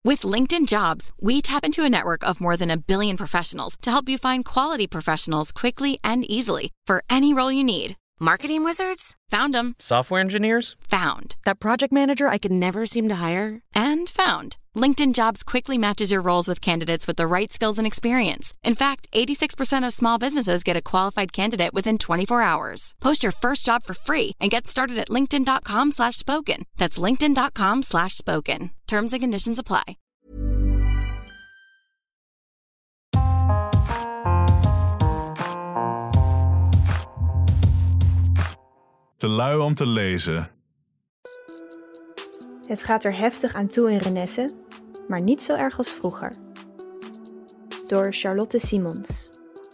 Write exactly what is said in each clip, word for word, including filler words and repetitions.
With LinkedIn Jobs, we tap into a network of more than a billion professionals to help you find quality professionals quickly and easily for any role you need. Marketing wizards? Found them. Software engineers? Found. That project manager I could never seem to hire? And found. LinkedIn Jobs quickly matches your roles with candidates with the right skills and experience. In fact, eighty-six percent of small businesses get a qualified candidate within twenty-four hours. Post your first job for free and get started at linkedin.com slash spoken. That's linkedin.com slash spoken. Terms and conditions apply. Te lui om te lezen. Het gaat er heftig aan toe in Renesse, maar niet zo erg als vroeger. Door Charlotte Simons.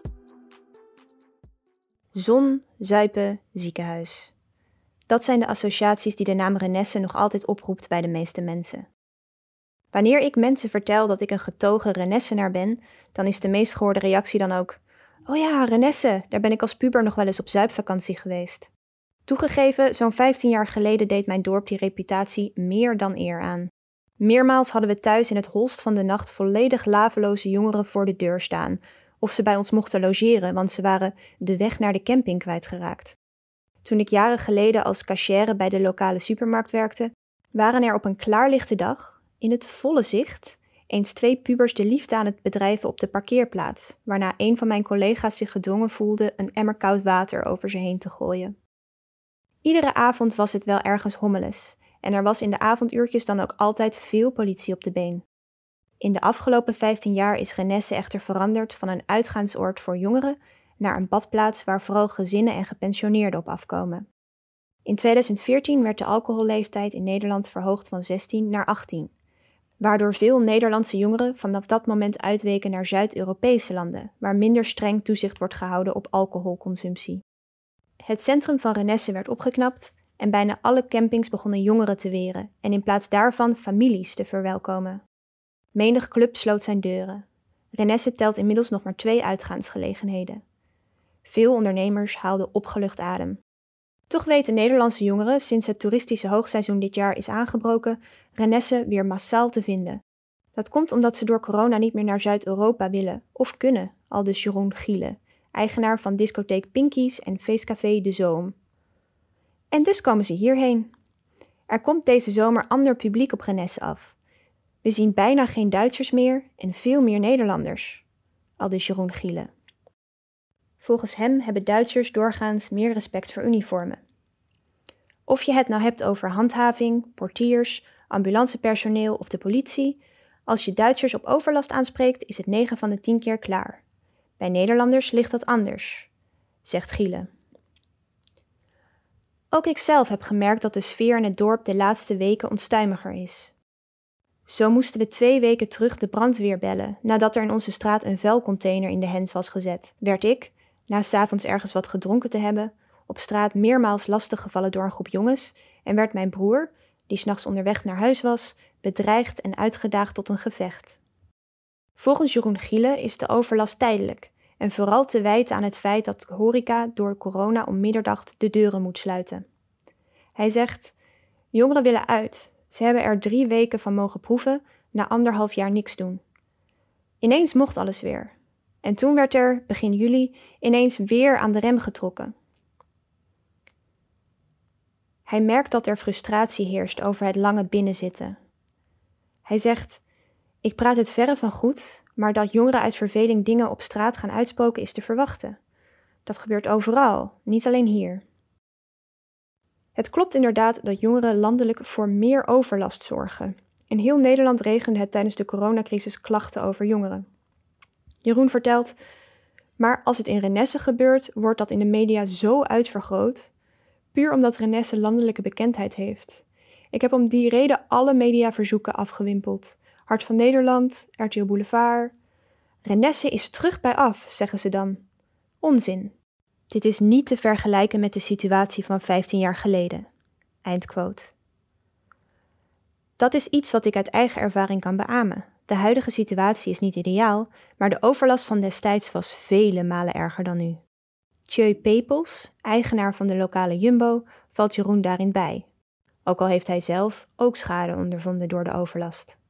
Zon, zuipen, ziekenhuis. Dat zijn de associaties die de naam Renesse nog altijd oproept bij de meeste mensen. Wanneer ik mensen vertel dat ik een getogen Renessenaar ben, dan is de meest gehoorde reactie dan ook: oh ja, Renesse, daar ben ik als puber nog wel eens op zuipvakantie geweest. Toegegeven, zo'n vijftien jaar geleden deed mijn dorp die reputatie meer dan eer aan. Meermaals hadden we thuis in het holst van de nacht volledig laveloze jongeren voor de deur staan, of ze bij ons mochten logeren, want ze waren de weg naar de camping kwijtgeraakt. Toen ik jaren geleden als cashier bij de lokale supermarkt werkte, waren er op een klaarlichte dag, in het volle zicht, eens twee pubers de liefde aan het bedrijven op de parkeerplaats, waarna een van mijn collega's zich gedwongen voelde een emmer koud water over ze heen te gooien. Iedere avond was het wel ergens hommeles en er was in de avonduurtjes dan ook altijd veel politie op de been. In de afgelopen vijftien jaar is Renesse echter veranderd van een uitgaansoord voor jongeren naar een badplaats waar vooral gezinnen en gepensioneerden op afkomen. In tweeduizend veertien werd de alcoholleeftijd in Nederland verhoogd van zestien naar achttien, waardoor veel Nederlandse jongeren vanaf dat moment uitweken naar Zuid-Europese landen, waar minder streng toezicht wordt gehouden op alcoholconsumptie. Het centrum van Renesse werd opgeknapt en bijna alle campings begonnen jongeren te weren en in plaats daarvan families te verwelkomen. Menig club sloot zijn deuren. Renesse telt inmiddels nog maar twee uitgaansgelegenheden. Veel ondernemers haalden opgelucht adem. Toch weten Nederlandse jongeren, sinds het toeristische hoogseizoen dit jaar is aangebroken, Renesse weer massaal te vinden. Dat komt omdat ze door corona niet meer naar Zuid-Europa willen of kunnen, aldus Jeroen Giele, eigenaar van discotheek Pinkies en feestcafé De Zoom. En dus komen ze hierheen. Er komt deze zomer ander publiek op Renesse af. We zien bijna geen Duitsers meer en veel meer Nederlanders, aldus Jeroen Giele. Volgens hem hebben Duitsers doorgaans meer respect voor uniformen. Of je het nou hebt over handhaving, portiers, ambulancepersoneel of de politie, als je Duitsers op overlast aanspreekt is het negen van de tien keer klaar. Bij Nederlanders ligt dat anders, zegt Giele. Ook ik zelf heb gemerkt dat de sfeer in het dorp de laatste weken onstuimiger is. Zo moesten we twee weken terug de brandweer bellen, nadat er in onze straat een vuilcontainer in de hens was gezet. Werd ik, na 's avonds ergens wat gedronken te hebben, op straat meermaals lastiggevallen door een groep jongens en werd mijn broer, die 's nachts onderweg naar huis was, bedreigd en uitgedaagd tot een gevecht. Volgens Jeroen Giele is de overlast tijdelijk en vooral te wijten aan het feit dat de horeca door corona om middernacht de deuren moet sluiten. Hij zegt: jongeren willen uit. Ze hebben er drie weken van mogen proeven, na anderhalf jaar niks doen. Ineens mocht alles weer. En toen werd er, begin juli, ineens weer aan de rem getrokken. Hij merkt dat er frustratie heerst over het lange binnenzitten. Hij zegt: ik praat het verre van goed, maar dat jongeren uit verveling dingen op straat gaan uitspoken is te verwachten. Dat gebeurt overal, niet alleen hier. Het klopt inderdaad dat jongeren landelijk voor meer overlast zorgen. In heel Nederland regende het tijdens de coronacrisis klachten over jongeren. Jeroen vertelt: maar als het in Renesse gebeurt, wordt dat in de media zo uitvergroot, puur omdat Renesse landelijke bekendheid heeft. Ik heb om die reden alle mediaverzoeken afgewimpeld. Hart van Nederland, R T L Boulevard. Renesse is terug bij af, zeggen ze dan. Onzin. Dit is niet te vergelijken met de situatie van vijftien jaar geleden. Eindquote. Dat is iets wat ik uit eigen ervaring kan beamen. De huidige situatie is niet ideaal, maar de overlast van destijds was vele malen erger dan nu. Tjeu Pepels, eigenaar van de lokale Jumbo, valt Jeroen daarin bij. Ook al heeft hij zelf ook schade ondervonden door de overlast.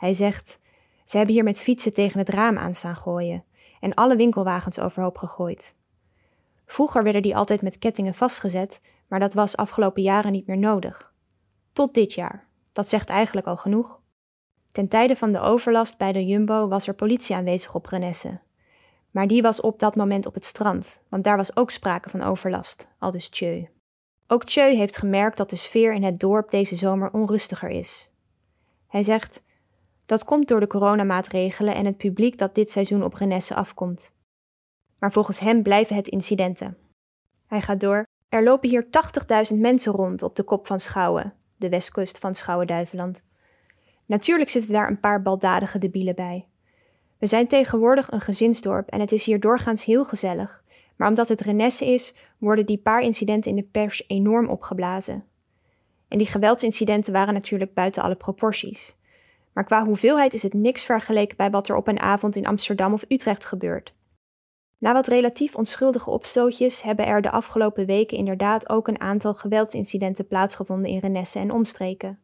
Hij zegt, ze hebben hier met fietsen tegen het raam aan staan gooien en alle winkelwagens overhoop gegooid. Vroeger werden die altijd met kettingen vastgezet, maar dat was afgelopen jaren niet meer nodig. Tot dit jaar. Dat zegt eigenlijk al genoeg. Ten tijde van de overlast bij de Jumbo was er politie aanwezig op Renesse. Maar die was op dat moment op het strand, want daar was ook sprake van overlast, aldus Thieu. Ook Thieu heeft gemerkt dat de sfeer in het dorp deze zomer onrustiger is. Hij zegt, dat komt door de coronamaatregelen en het publiek dat dit seizoen op Renesse afkomt. Maar volgens hem blijven het incidenten. Hij gaat door, er lopen hier tachtigduizend mensen rond op de kop van Schouwen, de westkust van Schouwen-Duiveland. Natuurlijk zitten daar een paar baldadige debielen bij. We zijn tegenwoordig een gezinsdorp en het is hier doorgaans heel gezellig, maar omdat het Renesse is, worden die paar incidenten in de pers enorm opgeblazen. En die geweldsincidenten waren natuurlijk buiten alle proporties. Maar qua hoeveelheid is het niks vergeleken bij wat er op een avond in Amsterdam of Utrecht gebeurt. Na wat relatief onschuldige opstootjes hebben er de afgelopen weken inderdaad ook een aantal geweldsincidenten plaatsgevonden in Renesse en omstreken.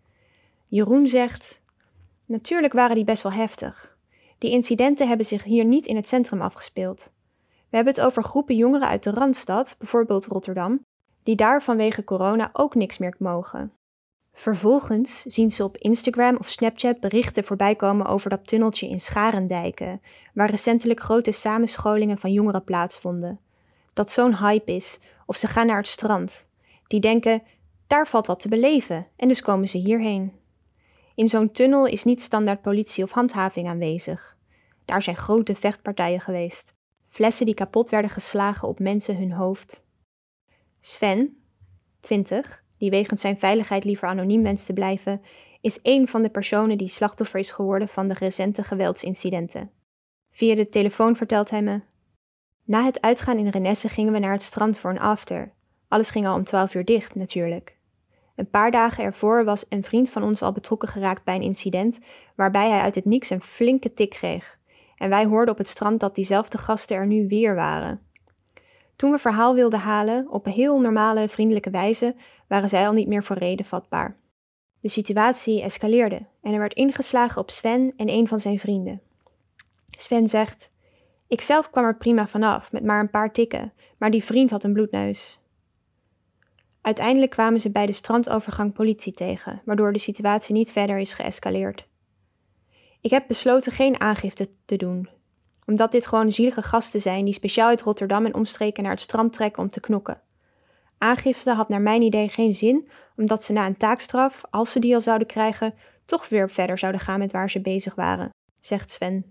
Jeroen zegt, natuurlijk waren die best wel heftig. Die incidenten hebben zich hier niet in het centrum afgespeeld. We hebben het over groepen jongeren uit de Randstad, bijvoorbeeld Rotterdam, die daar vanwege corona ook niks meer mogen. Vervolgens zien ze op Instagram of Snapchat berichten voorbij komen over dat tunneltje in Scharendijken, waar recentelijk grote samenscholingen van jongeren plaatsvonden. Dat zo'n hype is, of ze gaan naar het strand. Die denken, daar valt wat te beleven, en dus komen ze hierheen. In zo'n tunnel is niet standaard politie of handhaving aanwezig. Daar zijn grote vechtpartijen geweest. Flessen die kapot werden geslagen op mensen hun hoofd. Sven, twintig, die wegens zijn veiligheid liever anoniem wenst te blijven, is één van de personen die slachtoffer is geworden van de recente geweldsincidenten. Via de telefoon vertelt hij me, na het uitgaan in Renesse gingen we naar het strand voor een after. Alles ging al om twaalf uur dicht, natuurlijk. Een paar dagen ervoor was een vriend van ons al betrokken geraakt bij een incident, waarbij hij uit het niks een flinke tik kreeg. En wij hoorden op het strand dat diezelfde gasten er nu weer waren. Toen we verhaal wilden halen, op een heel normale, vriendelijke wijze, waren zij al niet meer voor reden vatbaar. De situatie escaleerde en er werd ingeslagen op Sven en een van zijn vrienden. Sven zegt, ikzelf kwam er prima vanaf, met maar een paar tikken, maar die vriend had een bloedneus. Uiteindelijk kwamen ze bij de strandovergang politie tegen, waardoor de situatie niet verder is geëscaleerd. Ik heb besloten geen aangifte te doen, omdat dit gewoon zielige gasten zijn die speciaal uit Rotterdam en omstreken naar het strand trekken om te knokken. Aangifte had naar mijn idee geen zin, omdat ze na een taakstraf, als ze die al zouden krijgen, toch weer verder zouden gaan met waar ze bezig waren, zegt Sven.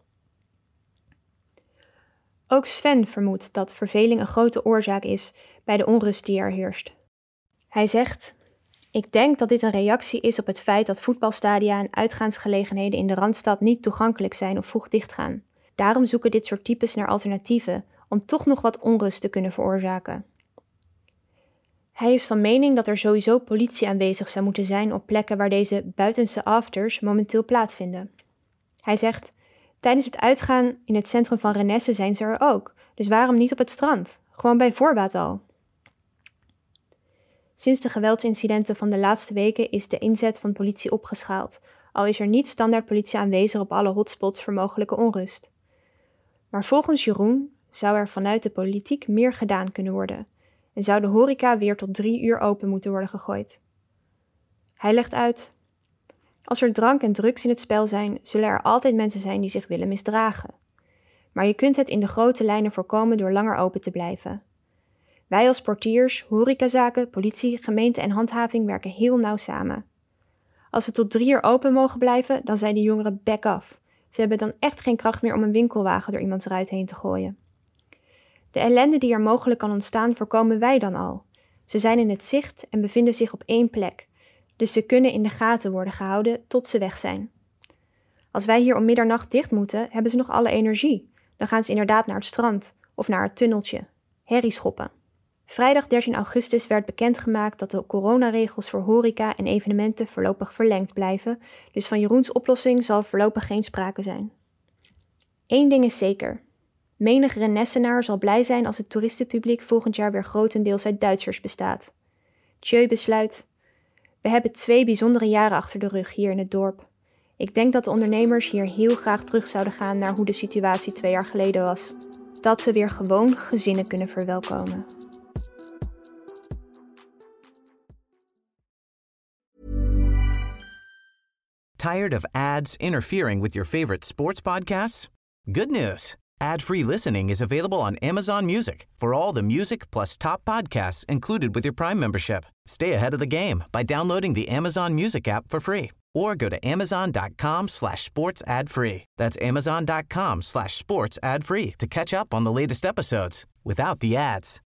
Ook Sven vermoedt dat verveling een grote oorzaak is bij de onrust die er heerst. Hij zegt, ik denk dat dit een reactie is op het feit dat voetbalstadia en uitgaansgelegenheden in de Randstad niet toegankelijk zijn of vroeg dichtgaan. Daarom zoeken dit soort types naar alternatieven om toch nog wat onrust te kunnen veroorzaken. Hij is van mening dat er sowieso politie aanwezig zou moeten zijn op plekken waar deze buitense afters momenteel plaatsvinden. Hij zegt, tijdens het uitgaan in het centrum van Renesse zijn ze er ook, dus waarom niet op het strand? Gewoon bij voorbaat al. Sinds de geweldsincidenten van de laatste weken is de inzet van politie opgeschaald, al is er niet standaard politie aanwezig op alle hotspots voor mogelijke onrust. Maar volgens Jeroen zou er vanuit de politiek meer gedaan kunnen worden en zou de horeca weer tot drie uur open moeten worden gegooid. Hij legt uit, als er drank en drugs in het spel zijn, zullen er altijd mensen zijn die zich willen misdragen. Maar je kunt het in de grote lijnen voorkomen door langer open te blijven. Wij als portiers, horecazaken, politie, gemeente en handhaving werken heel nauw samen. Als we tot drie uur open mogen blijven, dan zijn de jongeren back af. Ze hebben dan echt geen kracht meer om een winkelwagen door iemands ruit heen te gooien. De ellende die er mogelijk kan ontstaan, voorkomen wij dan al. Ze zijn in het zicht en bevinden zich op één plek, dus ze kunnen in de gaten worden gehouden tot ze weg zijn. Als wij hier om middernacht dicht moeten, hebben ze nog alle energie. Dan gaan ze inderdaad naar het strand of naar het tunneltje. Herrie schoppen. Vrijdag dertien augustus werd bekendgemaakt dat de coronaregels voor horeca en evenementen voorlopig verlengd blijven, dus van Jeroens oplossing zal voorlopig geen sprake zijn. Eén ding is zeker. Menig Rennessenaar zal blij zijn als het toeristenpubliek volgend jaar weer grotendeels uit Duitsers bestaat. Thieu besluit, we hebben twee bijzondere jaren achter de rug hier in het dorp. Ik denk dat de ondernemers hier heel graag terug zouden gaan naar hoe de situatie twee jaar geleden was. Dat we weer gewoon gezinnen kunnen verwelkomen. Tired of ads interfering with your favorite sports podcasts? Good news. Ad-free listening is available on Amazon Music for all the music plus top podcasts included with your Prime membership. Stay ahead of the game by downloading the Amazon Music app for free or go to amazon.com slash sports ad free. That's amazon.com slash sports ad free to catch up on the latest episodes without the ads.